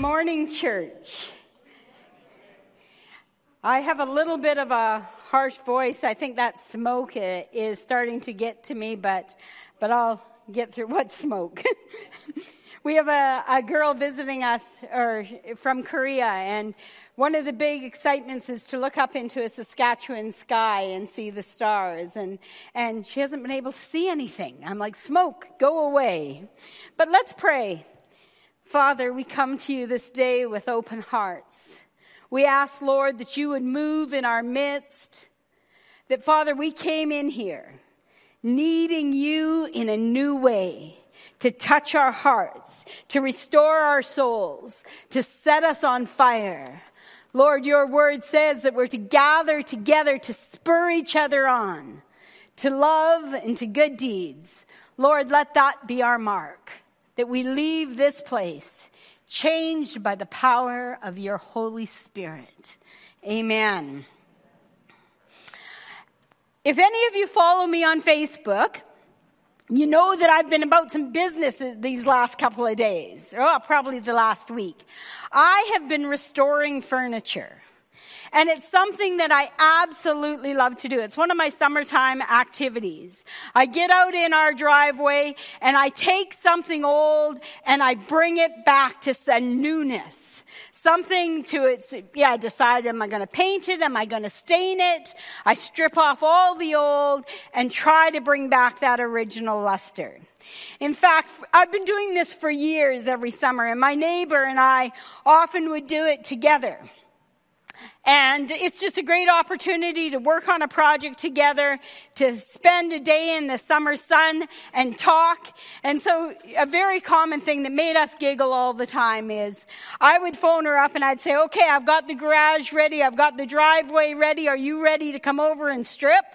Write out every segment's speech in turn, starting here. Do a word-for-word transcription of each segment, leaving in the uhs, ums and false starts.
morning, church. I have a little bit of a harsh voice. I think that smoke is starting to get to me, but but I'll get through. What smoke? We have a, a girl visiting us or from Korea, and one of the big excitements is to look up into a Saskatchewan sky and see the stars, and, and she hasn't been able to see anything. I'm like, smoke, go away. But let's pray. Father, we come to you this day with open hearts. We ask, Lord, that you would move in our midst, that, Father, we came in here needing you in a new way, to touch our hearts, to restore our souls, to set us on fire. Lord, your word says that we're to gather together to spur each other on, to love and to good deeds. Lord, let that be our mark, that we leave this place changed by the power of your Holy Spirit. Amen. If any of you follow me on Facebook, you know that I've been about some business these last couple of days, or probably the last week. I have been restoring furniture. And it's something that I absolutely love to do. It's one of my summertime activities. I get out in our driveway and I take something old and I bring it back to some newness. Something to its, yeah, I decide, am I going to paint it? Am I going to stain it? I strip off all the old and try to bring back that original luster. In fact, I've been doing this for years every summer, and my neighbor and I often would do it together. And it's just a great opportunity to work on a project together, to spend a day in the summer sun and talk. And so a very common thing that made us giggle all the time is I would phone her up and I'd say, okay, I've got the garage ready. I've got the driveway ready. Are you ready to come over and strip?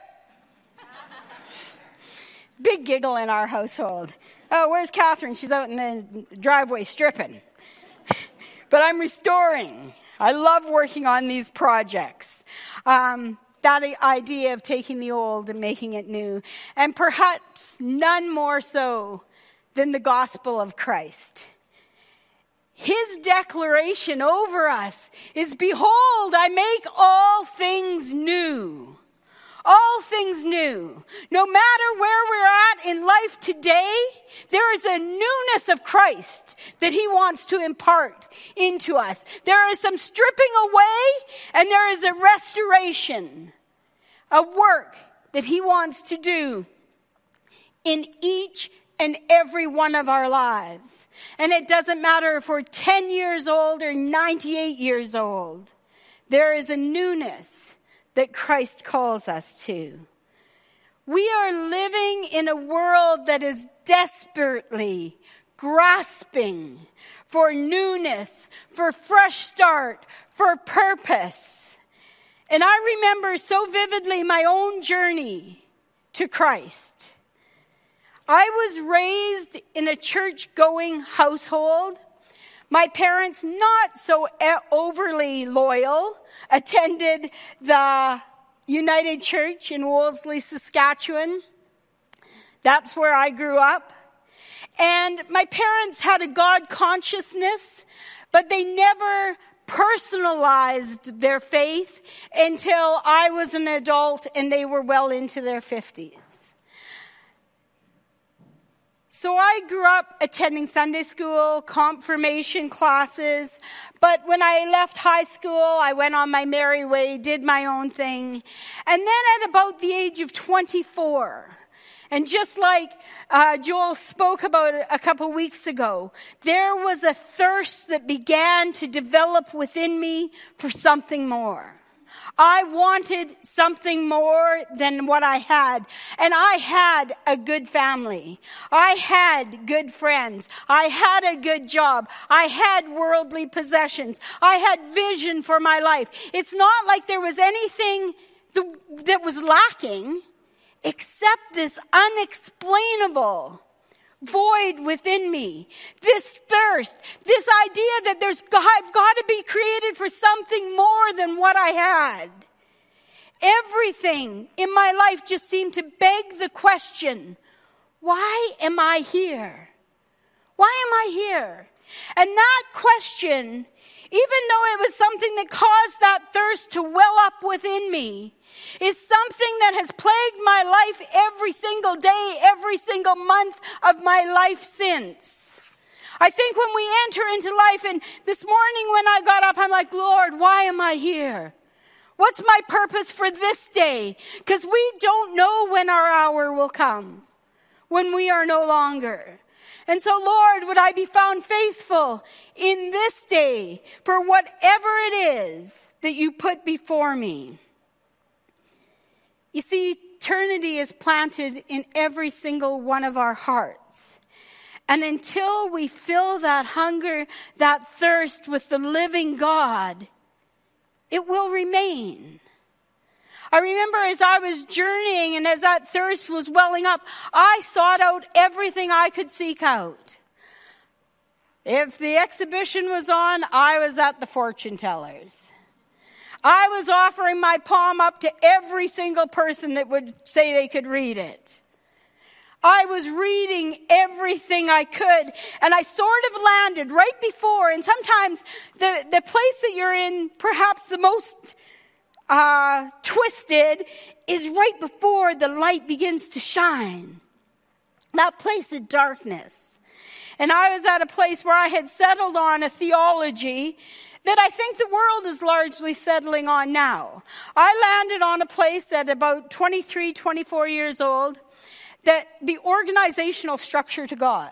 Big giggle in our household. Oh, where's Catherine? She's out in the driveway stripping. But I'm restoring. I love working on these projects. Um, that idea of taking the old and making it new. And perhaps none more so than the gospel of Christ. His declaration over us is, behold, I make all things new. All things new. No matter where we're at in life today, there is a newness of Christ that he wants to impart into us. There is some stripping away and there is a restoration, a work that he wants to do in each and every one of our lives. And it doesn't matter if we're ten years old or ninety-eight years old. There is a newness that Christ calls us to. We are living in a world that is desperately grasping for newness, for fresh start, for purpose. And I remember so vividly my own journey to Christ. I was raised in a church-going household. My parents, not so overly loyal, attended the United Church in Wolseley, Saskatchewan. That's where I grew up. And my parents had a God consciousness, but they never personalized their faith until I was an adult and they were well into their fifties. So I grew up attending Sunday school, confirmation classes, but when I left high school, I went on my merry way, did my own thing. And then at about the age of twenty-four, and just like uh, Joel spoke about a couple weeks ago, there was a thirst that began to develop within me for something more. I wanted something more than what I had. And I had a good family. I had good friends. I had a good job. I had worldly possessions. I had vision for my life. It's not like there was anything that was lacking except this unexplainable void within me, this thirst, this idea that there's I've got to be created for something more than what I had. Everything in my life just seemed to beg the question, why am I here? Why am I here? And that question, even though it was something that caused that thirst to well up within me, is something that has plagued my life every single day, every single month of my life since. I think when we enter into life, and this morning when I got up, I'm like, Lord, why am I here? What's my purpose for this day? Because we don't know when our hour will come, when we are no longer. And so, Lord, would I be found faithful in this day for whatever it is that you put before me. You see, eternity is planted in every single one of our hearts. And until we fill that hunger, that thirst with the living God, it will remain. I remember as I was journeying and as that thirst was welling up, I sought out everything I could seek out. If the exhibition was on, I was at the fortune tellers. I was offering my palm up to every single person that would say they could read it. I was reading everything I could, and I sort of landed right before, and sometimes the, the place that you're in, perhaps the most uh, twisted, is right before the light begins to shine. That place of darkness. And I was at a place where I had settled on a theology that I think the world is largely settling on now. I landed on a place at about twenty-three, twenty-four years old, that the organizational structure to God.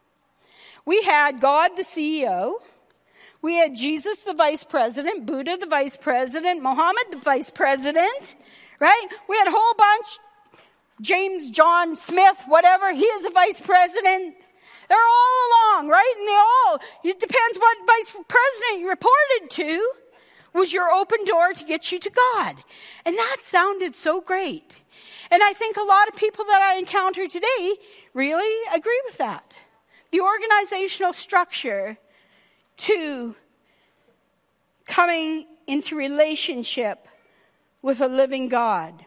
We had God the C E O, we had Jesus the vice president, Buddha the vice president, Muhammad the vice president, right? We had a whole bunch, James, John, Smith, whatever, he is a vice president. They're all along, right? And they all, it depends what vice president you reported to, was your open door to get you to God. And that sounded so great. And I think a lot of people that I encounter today really agree with that. The organizational structure to coming into relationship with a living God.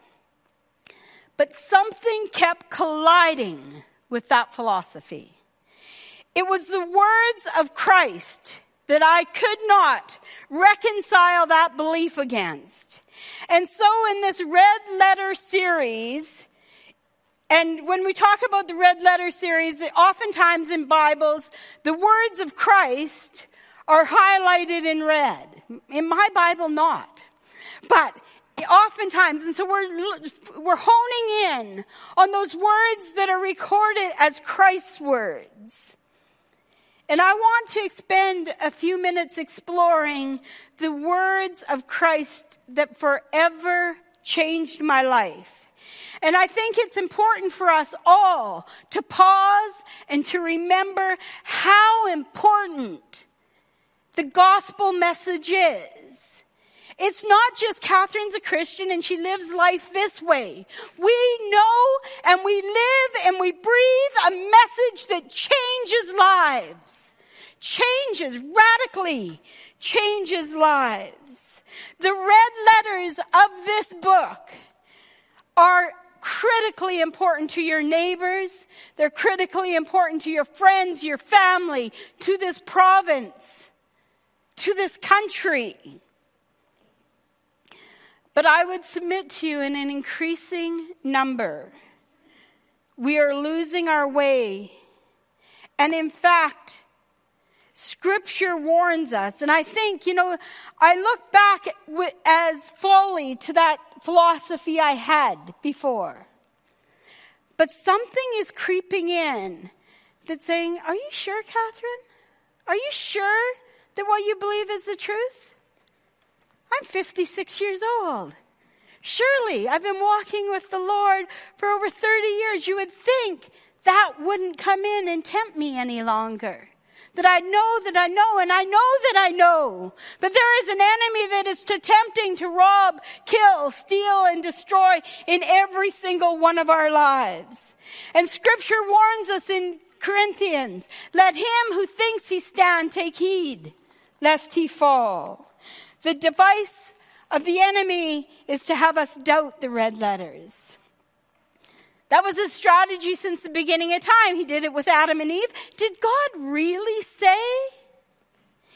But something kept colliding with that philosophy. It was the words of Christ that I could not reconcile that belief against. And so in this red letter series, and when we talk about the red letter series, oftentimes in Bibles, the words of Christ are highlighted in red. In my Bible, not. But oftentimes, and so we're, we're honing in on those words that are recorded as Christ's words. And I want to spend a few minutes exploring the words of Christ that forever changed my life. And I think it's important for us all to pause and to remember how important the gospel message is. It's not just Catherine's a Christian and she lives life this way. We know and we live and we breathe a message that changes lives. Changes, radically changes lives. The red letters of this book are critically important to your neighbors. They're critically important to your friends, your family, to this province, to this country. But I would submit to you in an increasing number, we are losing our way. And in fact, Scripture warns us, and I think, you know, I look back as folly to that philosophy I had before. But something is creeping in that's saying, are you sure, Catherine? Are you sure that what you believe is the truth? I'm fifty-six years old. Surely I've been walking with the Lord for over thirty years. You would think that wouldn't come in and tempt me any longer. That I know that I know, and I know that I know. But there is an enemy that is attempting to rob, kill, steal, and destroy in every single one of our lives. And Scripture warns us in Corinthians, let him who thinks he stand take heed, lest he fall. The device of the enemy is to have us doubt the red letters. That was his strategy since the beginning of time. He did it with Adam and Eve. Did God really say?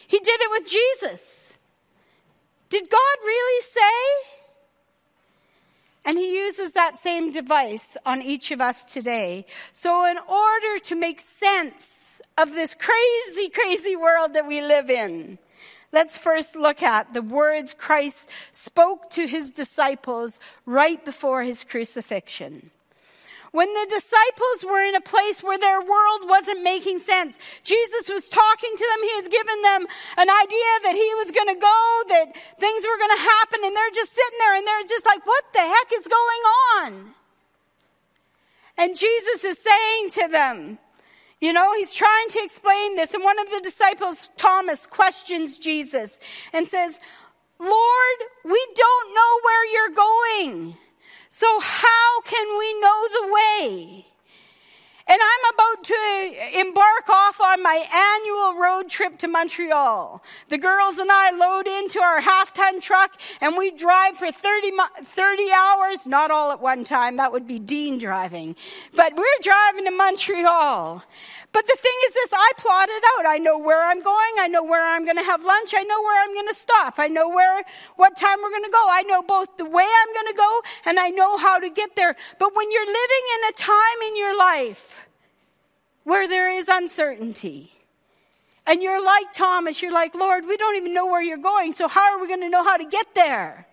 He did it with Jesus. Did God really say? And he uses that same device on each of us today. So in order to make sense of this crazy, crazy world that we live in, let's first look at the words Christ spoke to his disciples right before his crucifixion. When the disciples were in a place where their world wasn't making sense, Jesus was talking to them. He was giving them an idea that he was going to go, that things were going to happen, and they're just sitting there and they're just like, what the heck is going on? And Jesus is saying to them, you know, he's trying to explain this. And one of the disciples, Thomas, questions Jesus and says, Lord, we don't know where you're going. So how can we know the way? And I'm about to embark off on my annual road trip to Montreal. The girls and I load into our half-ton truck and we drive for thirty, thirty hours. Not all at one time. That would be Dean driving. But we're driving to Montreal. But the thing is this, I plot it out. I know where I'm going. I know where I'm going to have lunch. I know where I'm going to stop. I know where, what time we're going to go. I know both the way I'm going to go and I know how to get there. But when you're living in a time in your life where there is uncertainty, and you're like Thomas, you're like, Lord, we don't even know where you're going, so how are we going to know how to get there?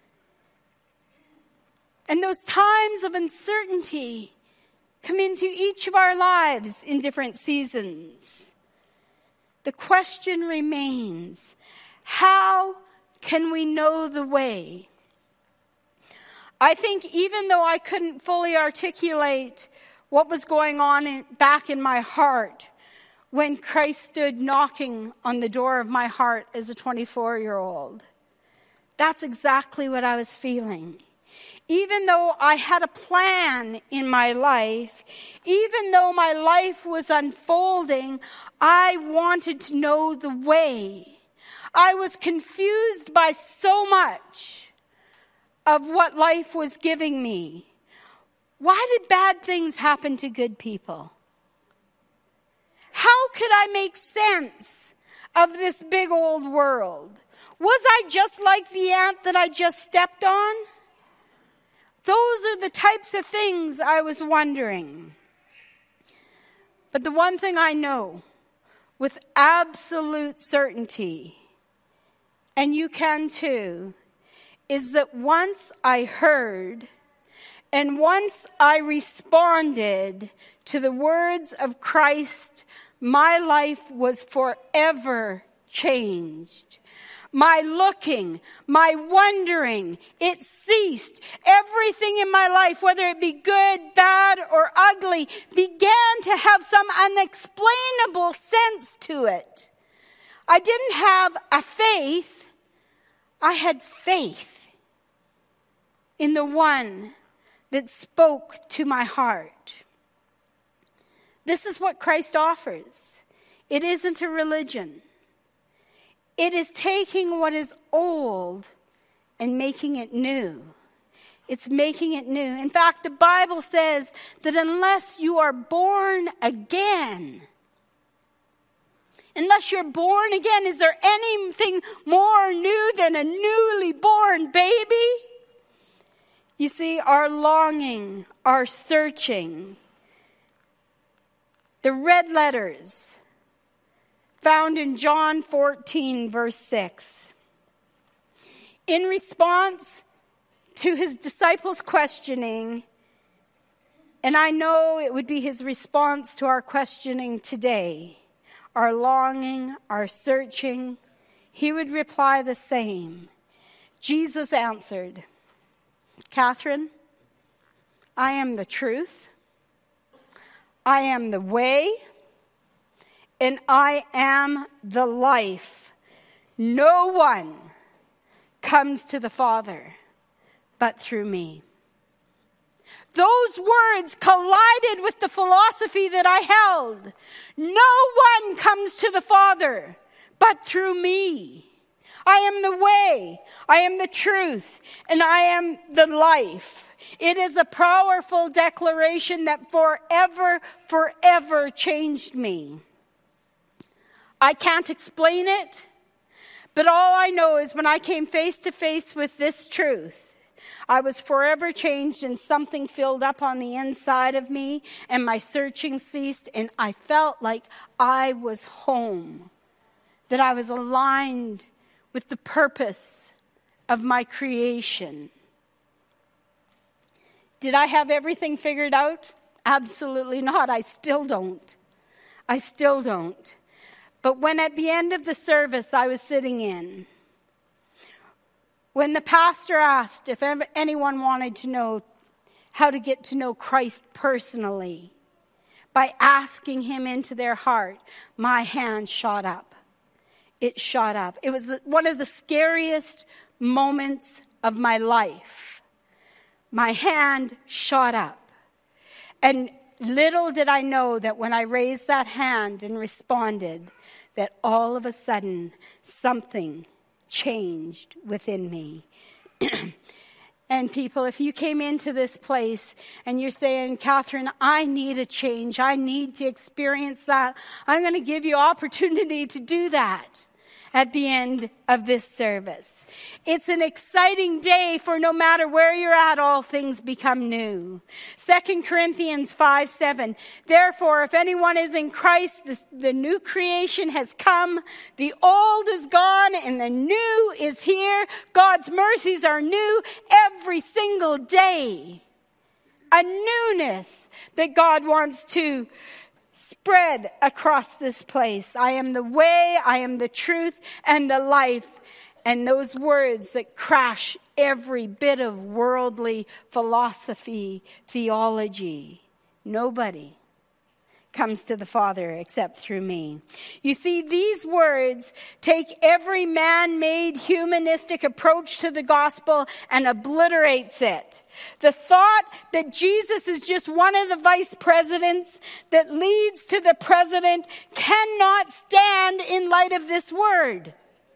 And those times of uncertainty come into each of our lives in different seasons. The question remains, how can we know the way? I think even though I couldn't fully articulate what was going on in, back in my heart when Christ stood knocking on the door of my heart as a twenty-four-year-old, that's exactly what I was feeling. Even though I had a plan in my life, even though my life was unfolding, I wanted to know the way. I was confused by so much of what life was giving me. Why did bad things happen to good people? How could I make sense of this big old world? Was I just like the ant that I just stepped on? Those are the types of things I was wondering. But the one thing I know with absolute certainty, and you can too, is that once I heard and once I responded to the words of Christ, my life was forever changed. My looking, my wondering, it ceased. Everything in my life, whether it be good, bad, or ugly, began to have some unexplainable sense to it. I didn't have a faith. I had faith in the one that spoke to my heart. This is what Christ offers. It isn't a religion. It is taking what is old and making it new. It's making it new. In fact, the Bible says that unless you are born again, unless you're born again, is there anything more new than a newly born baby? You see, our longing, our searching, the red letters found in John fourteen, verse six. In response to his disciples' questioning, and I know it would be his response to our questioning today, our longing, our searching, he would reply the same. Jesus answered, Catherine, I am the truth, I am the way, and I am the life. No one comes to the Father but through me. Those words collided with the philosophy that I held. No one comes to the Father but through me. I am the way, I am the truth, and I am the life. It is a powerful declaration that forever, forever changed me. I can't explain it, but all I know is when I came face to face with this truth, I was forever changed and something filled up on the inside of me and my searching ceased and I felt like I was home, that I was aligned with the purpose of my creation. Did I have everything figured out? Absolutely not. I still don't. I still don't. But when at the end of the service I was sitting in, when the pastor asked if anyone wanted to know how to get to know Christ personally, by asking him into their heart, my hand shot up. It shot up. It was one of the scariest moments of my life. My hand shot up. And little did I know that when I raised that hand and responded, that all of a sudden something changed within me. And people, if you came into this place and you're saying, Catherine, I need a change. I need to experience that. I'm going to give you opportunity to do that at the end of this service. It's an exciting day, for no matter where you're at, all things become new. Second Corinthians five seven. Therefore, if anyone is in Christ, the, the new creation has come. The old is gone and the new is here. God's mercies are new every single day. A newness that God wants to spread across this place. I am the way, I am the truth, and the life. And those words that crash every bit of worldly philosophy, theology. Nobody comes to the Father except through me. You see, these words take every man-made humanistic approach to the gospel and obliterates it. The thought that Jesus is just one of the vice presidents that leads to the president cannot stand in light of this word.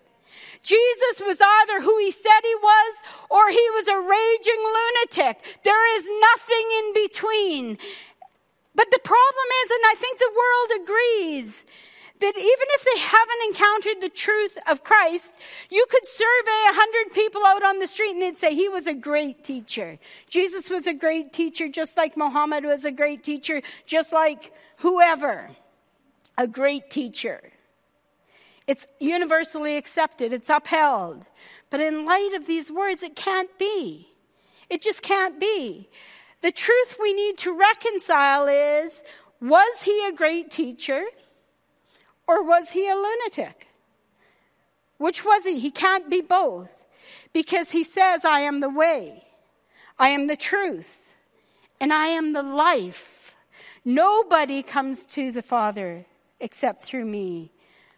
Jesus was either who he said he was or he was a raging lunatic. There is nothing in between. But the problem is, and I think the world agrees, that even if they haven't encountered the truth of Christ, you could survey a hundred people out on the street and they'd say he was a great teacher. Jesus was a great teacher, just like Muhammad was a great teacher, just like whoever, a great teacher. It's universally accepted. It's upheld. But in light of these words, it can't be. It just can't be. The truth we need to reconcile is, was he a great teacher or was he a lunatic? Which was he? He can't be both, because he says, I am the way, I am the truth, and I am the life. Nobody comes to the Father except through me.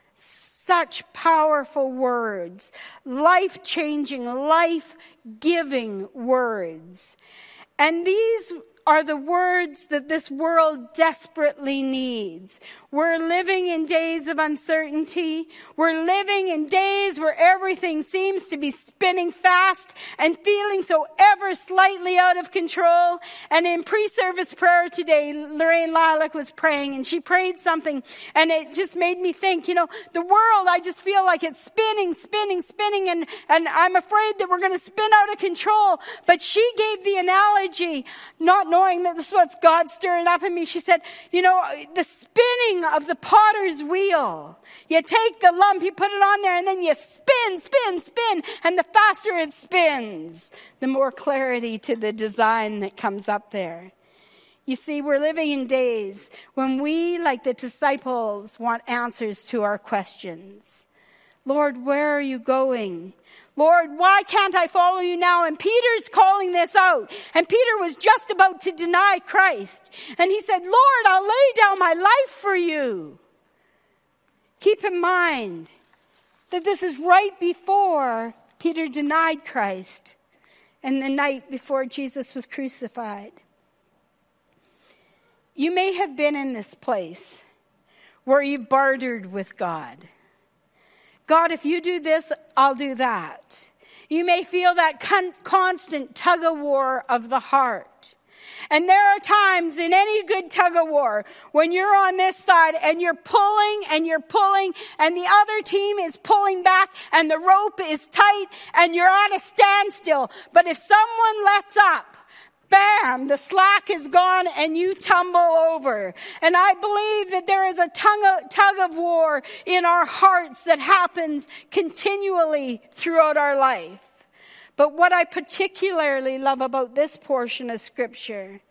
Such powerful words, life-changing, life-giving words. And these are the words that this world desperately needs. We're living in days of uncertainty. We're living in days where everything seems to be spinning fast and feeling so ever slightly out of control. And in pre-service prayer today, Lorraine Lilac was praying, and she prayed something, and it just made me think, you know, the world, I just feel like it's spinning, spinning, spinning, and, and I'm afraid that we're going to spin out of control. But she gave the analogy, not knowing that this is what's God stirring up in me. She said, you know, the spinning of the potter's wheel. You take the lump, you put it on there, and then you spin, spin, spin. And the faster it spins, the more clarity to the design that comes up there. You see, we're living in days when we, like the disciples, want answers to our questions. Lord, where are you going? Lord, why can't I follow you now? And Peter's calling this out. And Peter was just about to deny Christ. And he said, Lord, I'll lay down my life for you. Keep in mind that this is right before Peter denied Christ and the night before Jesus was crucified. You may have been in this place where you bartered with God. God, if you do this, I'll do that. You may feel that con- constant tug of war of the heart. And there are times in any good tug of war when you're on this side and you're pulling and you're pulling and the other team is pulling back and the rope is tight and you're at a standstill. But if someone lets up, bam, the slack is gone and you tumble over. And I believe that there is a tug of war in our hearts that happens continually throughout our life. But what I particularly love about this portion of Scripture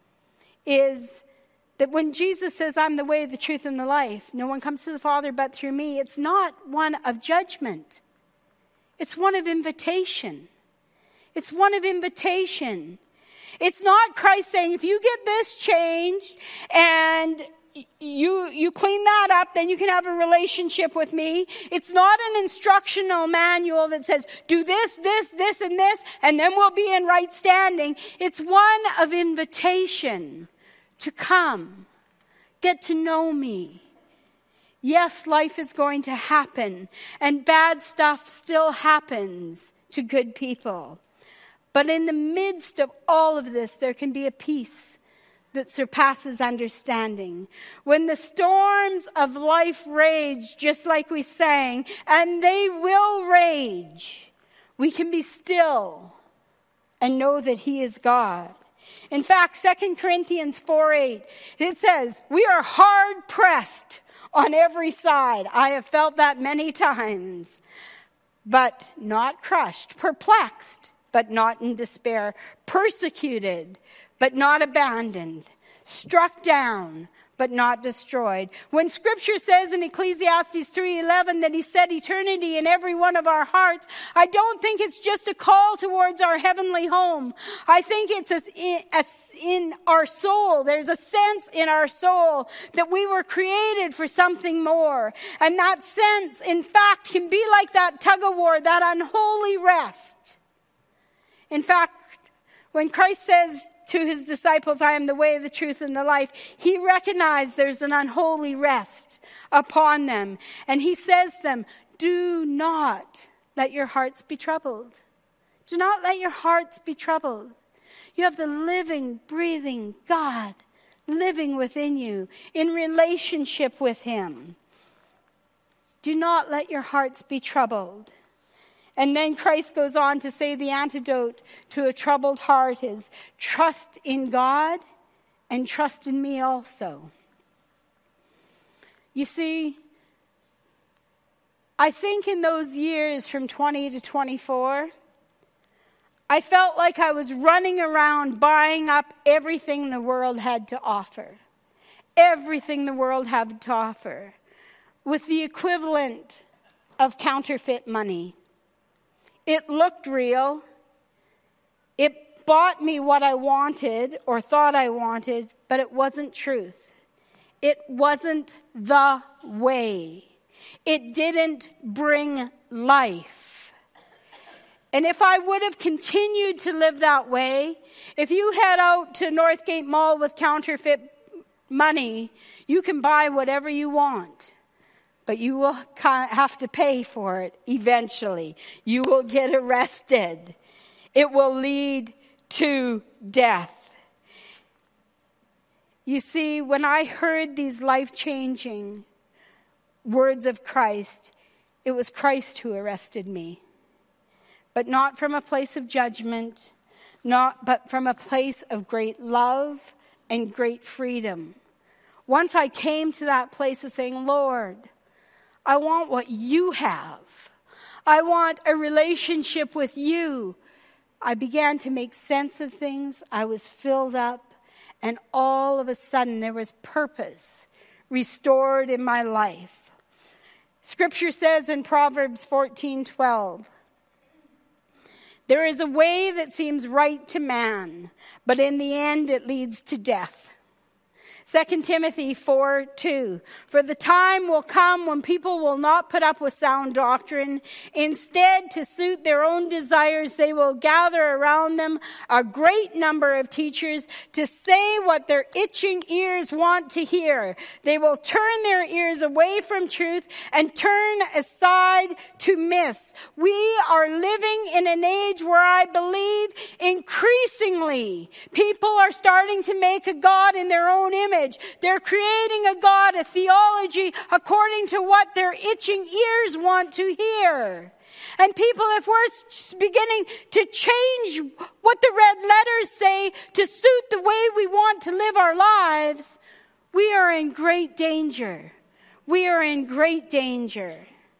is that when Jesus says, I'm the way, the truth, and the life, no one comes to the Father but through me, it's not one of judgment. It's one of invitation. It's one of invitation. It's not Christ saying, if you get this changed and you you clean that up, then you can have a relationship with me. It's not an instructional manual that says, do this, this, this, and this, and then we'll be in right standing. It's one of invitation to come, get to know me. Yes, life is going to happen, and bad stuff still happens to good people. But in the midst of all of this, there can be a peace that surpasses understanding. When the storms of life rage, just like we sang, and they will rage, we can be still and know that He is God. In fact, Second Corinthians four eight, it says, we are hard pressed on every side. I have felt that many times, but not crushed, perplexed, but not in despair, persecuted, but not abandoned, struck down, but not destroyed. When Scripture says in Ecclesiastes three eleven that He set eternity in every one of our hearts, I don't think it's just a call towards our heavenly home. I think it's a, a, in our soul. There's a sense in our soul that we were created for something more. And that sense, in fact, can be like that tug of war, that unholy rest. In fact, when Christ says to His disciples, I am the way, the truth, and the life, He recognized there's an unholy rest upon them. And He says to them, do not let your hearts be troubled. Do not let your hearts be troubled. You have the living, breathing God living within you in relationship with Him. Do not let your hearts be troubled. And then Christ goes on to say the antidote to a troubled heart is trust in God and trust in me also. You see, I think in those years from twenty to twenty-four, I felt like I was running around buying up everything the world had to offer. Everything the world had to offer with the equivalent of counterfeit money. It looked real. It bought me what I wanted or thought I wanted, but it wasn't truth. It wasn't the way. It didn't bring life. And if I would have continued to live that way, if you head out to Northgate Mall with counterfeit money, you can buy whatever you want. But you will have to pay for it eventually. You will get arrested. It will lead to death. You see, when I heard these life-changing words of Christ, it was Christ who arrested me. But not from a place of judgment, not but from a place of great love and great freedom. Once I came to that place of saying, Lord, I want what you have. I want a relationship with you. I began to make sense of things. I was filled up. And all of a sudden there was purpose restored in my life. Scripture says in Proverbs fourteen twelve, there is a way that seems right to man, but in the end it leads to death. Second Timothy four two. For the time will come when people will not put up with sound doctrine. Instead, to suit their own desires, they will gather around them a great number of teachers to say what their itching ears want to hear. They will turn their ears away from truth and turn aside to myths. We are living in an age where I believe increasingly people are starting to make a God in their own image. They're creating a God, a theology, according to what their itching ears want to hear. And people, if we're beginning to change what the red letters say to suit the way we want to live our lives, we are in great danger. We are in great danger.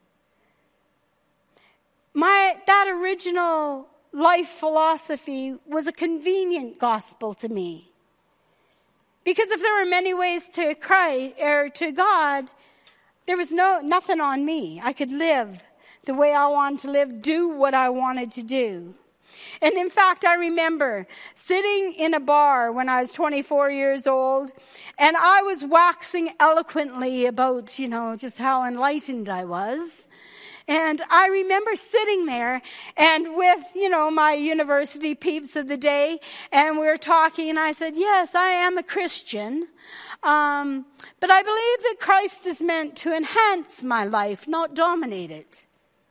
My, that original life philosophy was a convenient gospel to me. Because if there were many ways to Christ or to God, there was no nothing on me. I could live the way I wanted to live, do what I wanted to do. And in fact, I remember sitting in a bar when I was twenty-four years old, and I was waxing eloquently about, you know, just how enlightened I was. And I remember sitting there and with, you know, my university peeps of the day, and we were talking, and I said, yes, I am a Christian, um, but I believe that Christ is meant to enhance my life, not dominate it.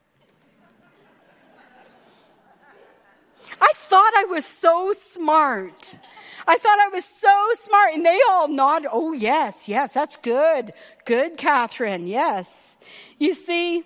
I thought I was so smart. I thought I was so smart, and they all nodded. Oh, yes, yes, that's good. Good, Catherine, yes. You see,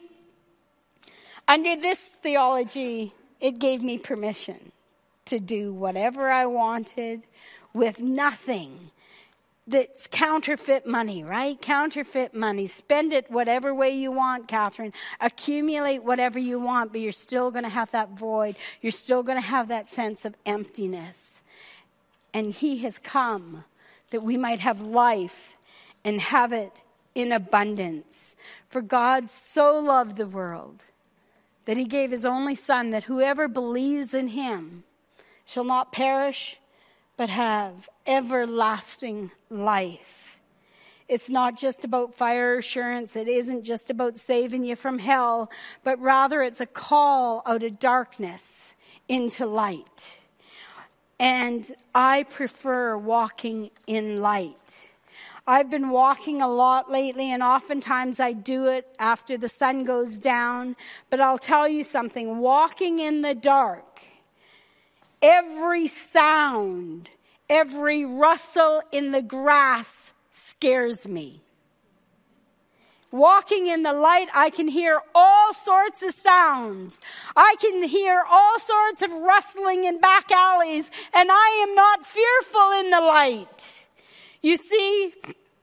under this theology, it gave me permission to do whatever I wanted with nothing. That's counterfeit money, right? Counterfeit money. Spend it whatever way you want, Catherine. Accumulate whatever you want, but you're still going to have that void. You're still going to have that sense of emptiness. And he has come that we might have life and have it in abundance. For God so loved the world that he gave his only Son, that whoever believes in him shall not perish, but have everlasting life. It's not just about fire assurance. It isn't just about saving you from hell, but rather it's a call out of darkness into light. And I prefer walking in light. I've been walking a lot lately, and oftentimes I do it after the sun goes down. But I'll tell you something, walking in the dark, every sound, every rustle in the grass scares me. Walking in the light, I can hear all sorts of sounds. I can hear all sorts of rustling in back alleys, and I am not fearful in the light. You see,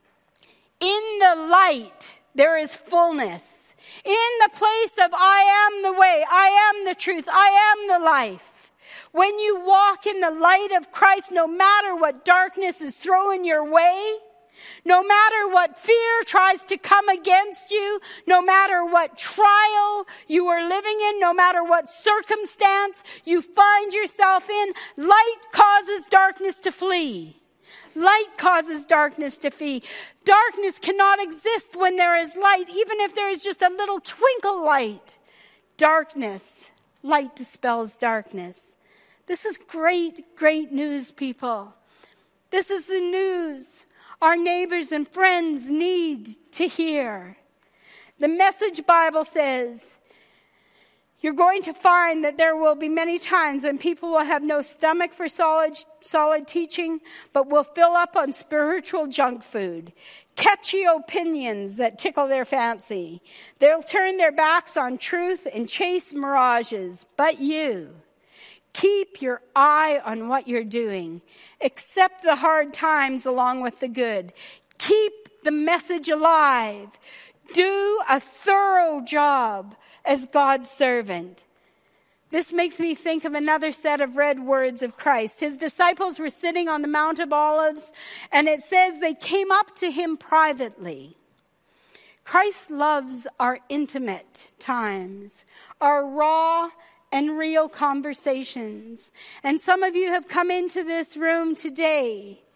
in the light, there is fullness. In the place of I am the way, I am the truth, I am the life. When you walk in the light of Christ, no matter what darkness is throwing your way, no matter what fear tries to come against you, no matter what trial you are living in, no matter what circumstance you find yourself in, light causes darkness to flee. Light causes darkness to flee. Darkness cannot exist when there is light, even if there is just a little twinkle light. Darkness, light dispels darkness. This is great, great news, people. This is the news our neighbors and friends need to hear. The Message Bible says, you're going to find that there will be many times when people will have no stomach for solid, solid teaching, but will fill up on spiritual junk food, catchy opinions that tickle their fancy. They'll turn their backs on truth and chase mirages. But you, keep your eye on what you're doing. Accept the hard times along with the good. Keep the message alive. Do a thorough job as God's servant. This makes me think of another set of red words of Christ. His disciples were sitting on the Mount of Olives, and it says they came up to him privately. Christ loves our intimate times, our raw and real conversations. And some of you have come into this room today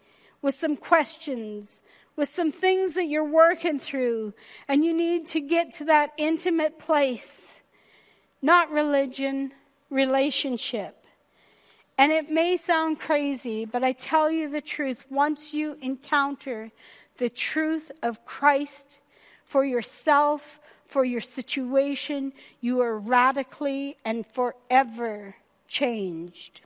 with some questions, with some things that you're working through, and you need to get to that intimate place. Not religion, relationship. And it may sound crazy, but I tell you the truth. Once you encounter the truth of Christ for yourself, for your situation, you are radically and forever changed.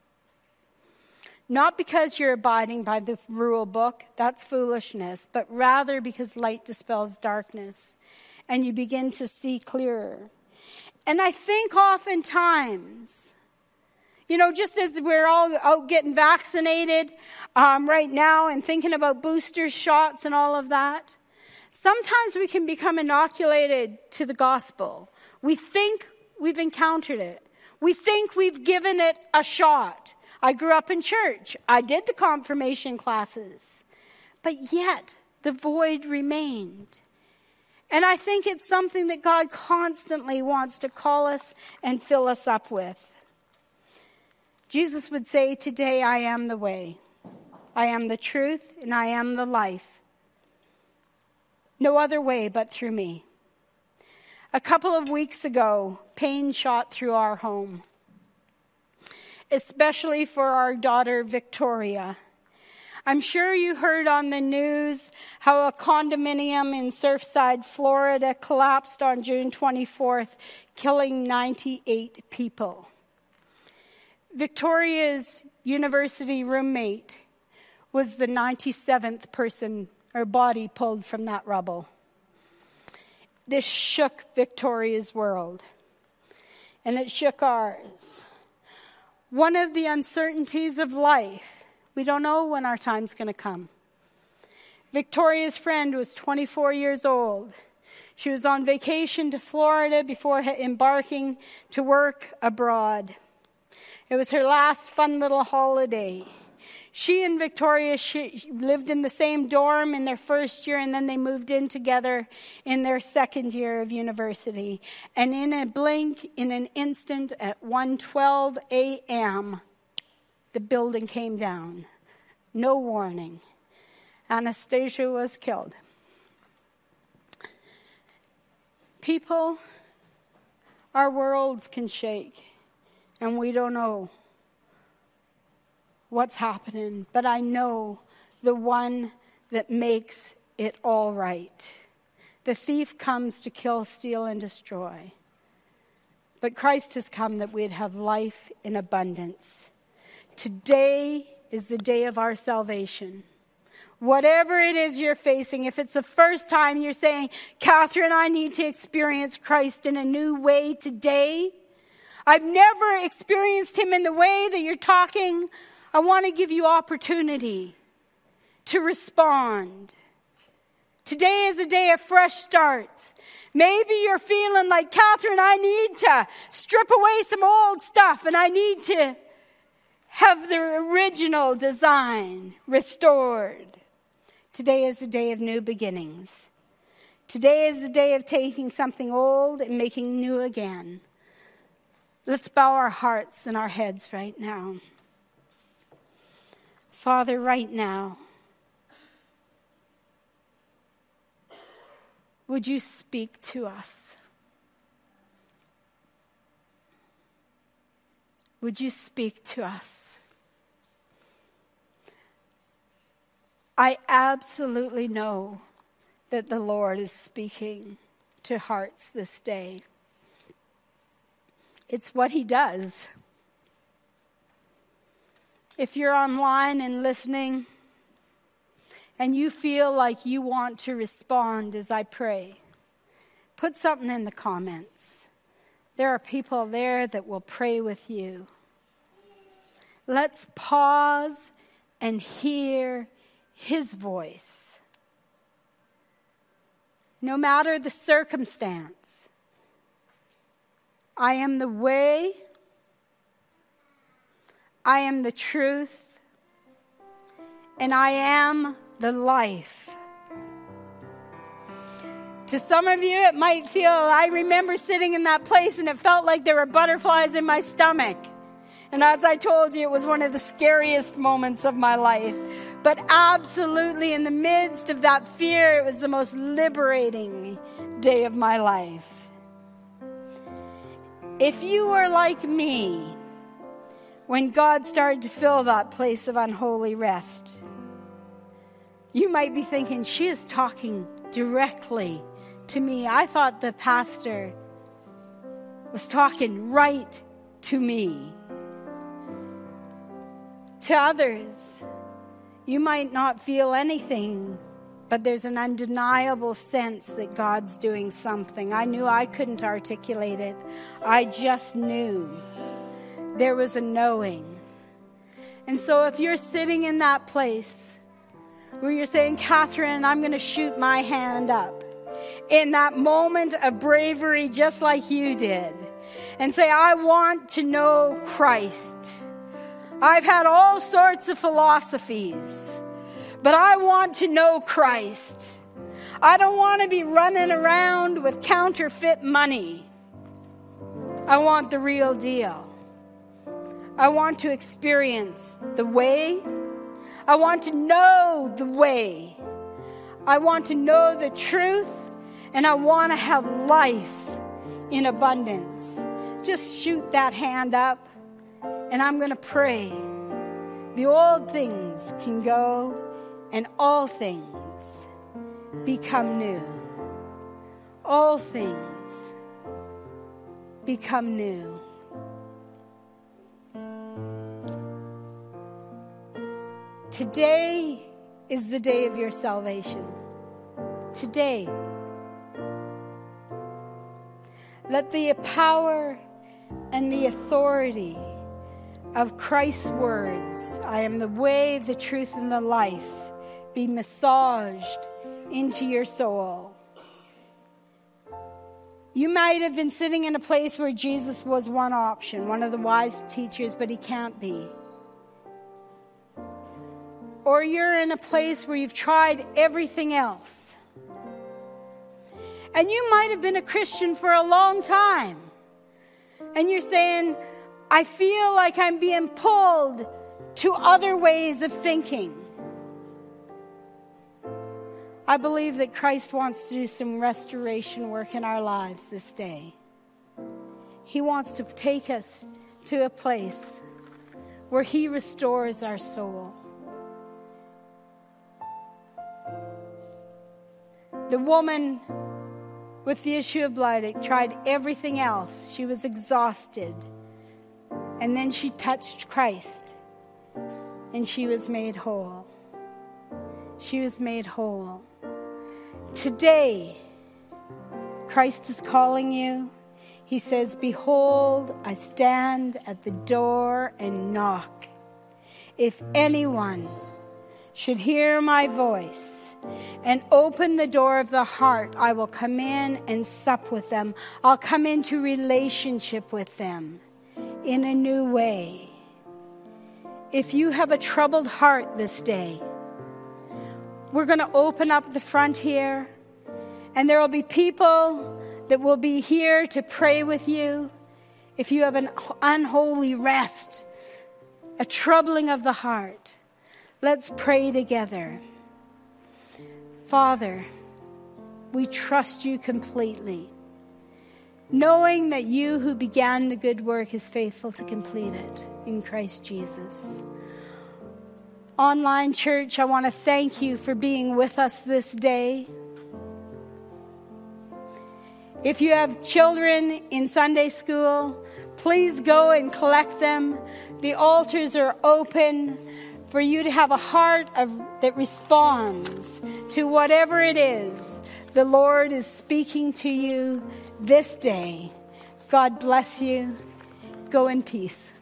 Not because you're abiding by the rule book, that's foolishness, but rather because light dispels darkness and you begin to see clearer. And I think oftentimes, you know, just as we're all out getting vaccinated um, right now and thinking about booster shots and all of that, sometimes we can become inoculated to the gospel. We think we've encountered it. We think we've given it a shot. I grew up in church. I did the confirmation classes. But yet, the void remained. And I think it's something that God constantly wants to call us and fill us up with. Jesus would say, today I am the way. I am the truth and I am the life. No other way but through me. A couple of weeks ago, pain shot through our home, especially for our daughter, Victoria. I'm sure you heard on the news how a condominium in Surfside, Florida collapsed on June twenty-fourth, killing ninety-eight people. Victoria's university roommate was the ninety-seventh person or body pulled from that rubble. This shook Victoria's world, and it shook ours. One of the uncertainties of life, we don't know when our time's going to come. Victoria's friend was twenty-four years old. She was on vacation to Florida before embarking to work abroad. It was her last fun little holiday. She and Victoria she lived in the same dorm in their first year, and then they moved in together in their second year of university. And in a blink, in an instant, at one twelve a.m., the building came down. No warning. Anastasia was killed. People, our worlds can shake, and we don't know what's happening, but I know the one that makes it all right. The thief comes to kill, steal, and destroy. But Christ has come that we'd have life in abundance. Today is the day of our salvation. Whatever it is you're facing, if it's the first time you're saying, Catherine, I need to experience Christ in a new way today. I've never experienced him in the way that you're talking. I want to give you opportunity to respond. Today is a day of fresh starts. Maybe you're feeling like, Catherine, I need to strip away some old stuff and I need to have the original design restored. Today is a day of new beginnings. Today is the day of taking something old and making new again. Let's bow our hearts and our heads right now. Father, right now, would you speak to us? Would you speak to us? I absolutely know that the Lord is speaking to hearts this day. It's what he does. If you're online and listening and you feel like you want to respond as I pray, put something in the comments. There are people there that will pray with you. Let's pause and hear his voice. No matter the circumstance, I am the way, I am the truth, and I am the life. To some of you, it might feel, I remember sitting in that place and it felt like there were butterflies in my stomach. And as I told you, it was one of the scariest moments of my life. But absolutely in the midst of that fear, it was the most liberating day of my life. If you were like me, when God started to fill that place of unholy rest, you might be thinking, she is talking directly to me. I thought the pastor was talking right to me. To others, you might not feel anything, but there's an undeniable sense that God's doing something. I knew I couldn't articulate it. I just knew. There was a knowing. And so if you're sitting in that place where you're saying, Catherine, I'm going to shoot my hand up in that moment of bravery, just like you did, and say, I want to know Christ. I've had all sorts of philosophies, but I want to know Christ. I don't want to be running around with counterfeit money. I want the real deal. I want to experience the way. I want to know the way. I want to know the truth, and I want to have life in abundance. Just shoot that hand up, and I'm going to pray. The old things can go, and all things become new. All things become new. Today is the day of your salvation. Today. Let the power and the authority of Christ's words, I am the way, the truth, and the life, be massaged into your soul. You might have been sitting in a place where Jesus was one option, one of the wise teachers, but he can't be. Or you're in a place where you've tried everything else. And you might have been a Christian for a long time. And you're saying, I feel like I'm being pulled to other ways of thinking. I believe that Christ wants to do some restoration work in our lives this day. He wants to take us to a place where he restores our soul. The woman with the issue of blood tried everything else. She was exhausted. And then she touched Christ, and she was made whole. She was made whole. Today, Christ is calling you. He says, behold, I stand at the door and knock. If anyone should hear my voice and open the door of the heart, I will come in and sup with them. I'll come into relationship with them in a new way. If you have a troubled heart this day, we're going to open up the front here, and there will be people that will be here to pray with you. If you have an unholy rest, a troubling of the heart, let's pray together. Father, we trust you completely, knowing that you who began the good work is faithful to complete it in Christ Jesus. Online church, I want to thank you for being with us this day. If you have children in Sunday school, please go and collect them. The altars are open for you to have a heart of, that responds to whatever it is the Lord is speaking to you this day. God bless you. Go in peace.